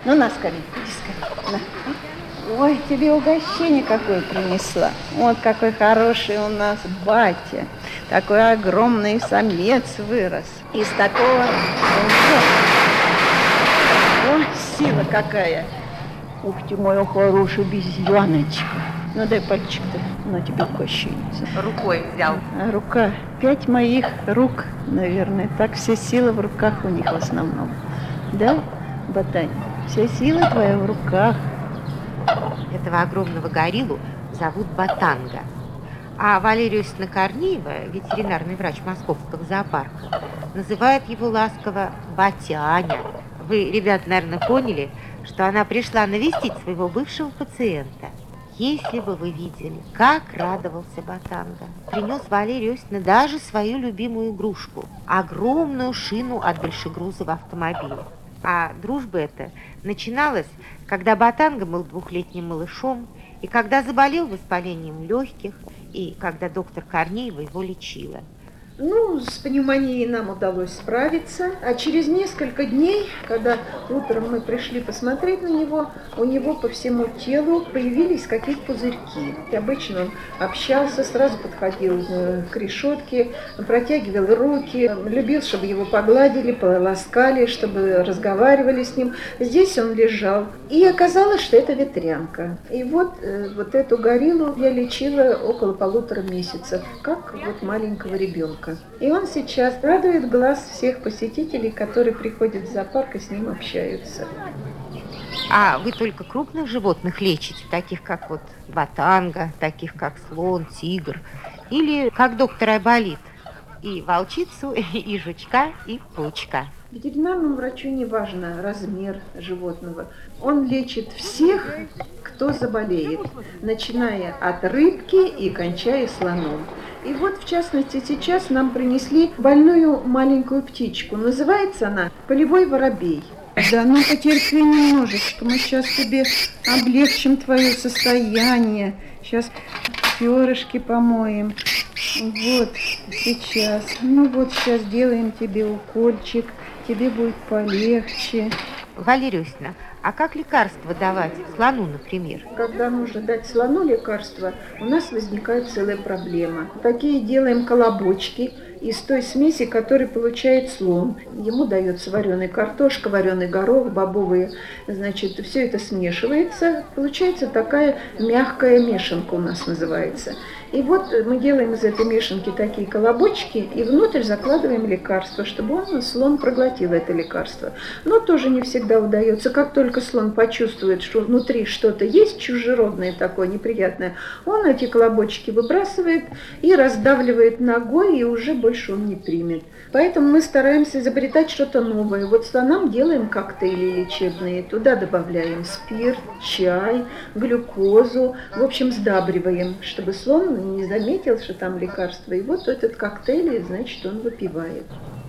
Ну, на, скорее, иди скорее. На. Ой, тебе угощение какое принесла. Вот какой хороший у нас батя. Такой огромный самец вырос. Из такого... Ой, сила какая. Ух ты, моя хорошая обезьяночка. Ну, дай пальчик-то, на тебе угощение. Рукой взял. А рука, 5 моих рук, наверное. Так все силы в руках у них в основном. Да, Ботань? Вся сила твоя в руках. Этого огромного гориллу зовут Ботанга. А Валерия Иосифовна Корнеева, ветеринарный врач Московского зоопарка, называет его ласково Батяня. Вы, ребят, наверное, поняли, что она пришла навестить своего бывшего пациента. Если бы вы видели, как радовался Ботанга. Принес Валерия Иосифовна даже свою любимую игрушку – огромную шину от большегрузого автомобиля. А дружба эта начиналась, когда Ботанга был 2-летним малышом, и когда заболел воспалением легких, и когда доктор Корнеева его лечила. Ну, с пневмонией нам удалось справиться, а через несколько дней, когда утром мы пришли посмотреть на него, у него по всему телу появились какие-то пузырьки. И обычно он общался, сразу подходил к решетке, протягивал руки, любил, чтобы его погладили, поласкали, чтобы разговаривали с ним. Здесь он лежал, и оказалось, что это ветрянка. И вот эту гориллу я лечила около 1,5 месяца, как вот маленького ребенка. И он сейчас радует глаз всех посетителей, которые приходят в зоопарк и с ним общаются. А вы только крупных животных лечите, таких как вот Ботанга, таких как слон, тигр, или как доктор Айболит, и волчицу, и жучка, и паучка? Ветеринарному врачу не важно размер животного. Он лечит всех, кто заболеет, начиная от рыбки и кончая слоном. И вот, в частности, сейчас нам принесли больную маленькую птичку. Называется она полевой воробей. Да, ну потерпи немножечко, мы сейчас тебе облегчим твое состояние. Сейчас перышки помоем. Вот, сейчас. Ну вот, сейчас делаем тебе укольчик, тебе будет полегче. Валерия Иосифовна, а как лекарства давать слону, например? Когда нужно дать слону лекарство, у нас возникает целая проблема. Такие делаем колобочки из той смеси, которую получает слон. Ему дается вареная картошка, вареный горох, бобовые. Значит, все это смешивается. Получается такая мягкая мешанка у нас называется. И вот мы делаем из этой мешанки такие колобочки и внутрь закладываем лекарство, чтобы слон проглотил это лекарство. Но тоже не всегда удается. Как только слон почувствует, что внутри что-то есть чужеродное такое, неприятное, он эти колобочки выбрасывает и раздавливает ногой, и уже больше он не примет. Поэтому мы стараемся изобретать что-то новое. Вот слонам делаем коктейли лечебные, туда добавляем спирт, чай, глюкозу, в общем, сдабриваем, чтобы слон не заметил, что там лекарство. И вот этот коктейль, значит, он выпивает.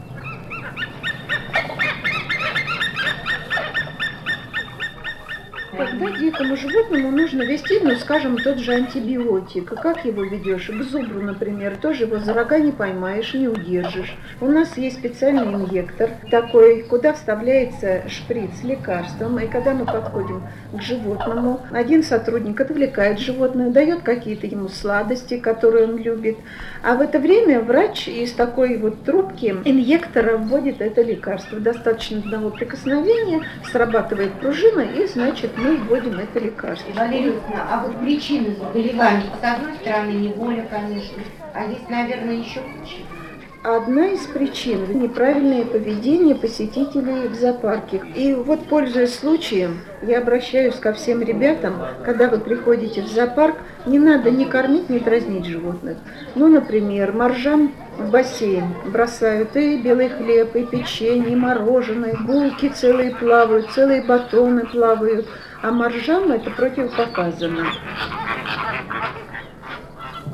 Когда дикому животному нужно ввести, ну, скажем, тот же антибиотик. Как его ведешь? К зубру, например, тоже его за рога не поймаешь, не удержишь. У нас есть специальный инъектор такой, куда вставляется шприц с лекарством. И когда мы подходим к животному, один сотрудник отвлекает животное, дает какие-то ему сладости, которые он любит. А в это время врач из такой вот трубки инъектора вводит это лекарство. Достаточно одного прикосновения, срабатывает пружина, и, значит, мы вводим это лекарство. Валерия Иосифовна, а вот причины заболеваний, с одной стороны, неволя, конечно, а есть, наверное, еще причины. Одна из причин – неправильное поведение посетителей в зоопарке. И вот, пользуясь случаем, я обращаюсь ко всем ребятам, когда вы приходите в зоопарк, не надо ни кормить, ни дразнить животных. Ну, например, моржам в бассейн бросают и белый хлеб, и печенье, и мороженое, булки целые плавают, целые батоны плавают, а моржам это противопоказано.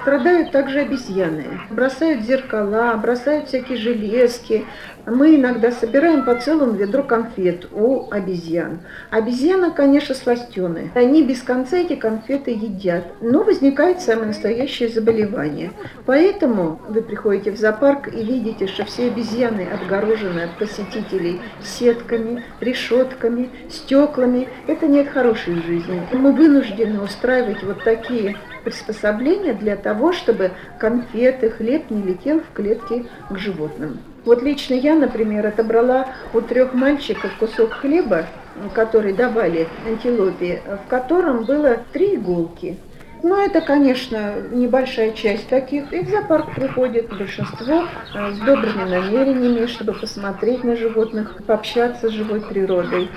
Страдают также обезьяны. Бросают зеркала, бросают всякие железки. Мы иногда собираем по целому ведру конфет у обезьян. Обезьяны, конечно, сластены. Они без конца эти конфеты едят. Но возникает самое настоящее заболевание. Поэтому вы приходите в зоопарк и видите, что все обезьяны отгорожены от посетителей сетками, решетками, стеклами. Это нет хорошей жизни. Мы вынуждены устраивать вот такие приспособления для того, чтобы конфеты, хлеб не летел в клетки к животным. Вот лично я, например, отобрала у 3 мальчиков кусок хлеба, который давали антилопе, в котором было 3 иголки. Но это, конечно, небольшая часть таких. И в зоопарк приходит большинство с добрыми намерениями, чтобы посмотреть на животных, пообщаться с живой природой.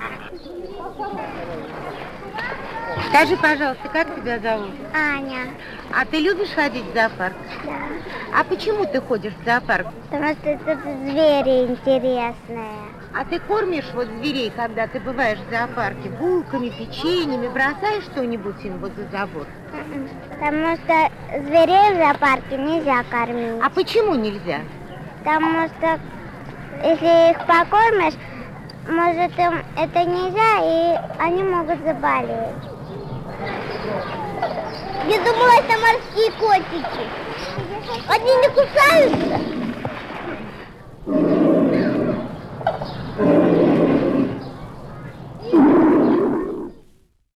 Скажи, пожалуйста, как тебя зовут? Аня. А ты любишь ходить в зоопарк? Да. А почему ты ходишь в зоопарк? Потому что тут звери интересные. А ты кормишь вот зверей, когда ты бываешь в зоопарке, булками, печеньями, бросаешь что-нибудь им возле забора? Потому что зверей в зоопарке нельзя кормить. А почему нельзя? Потому что если их покормишь, может им это нельзя, и они могут заболеть. Я думала, это морские котики. Они не кусаются?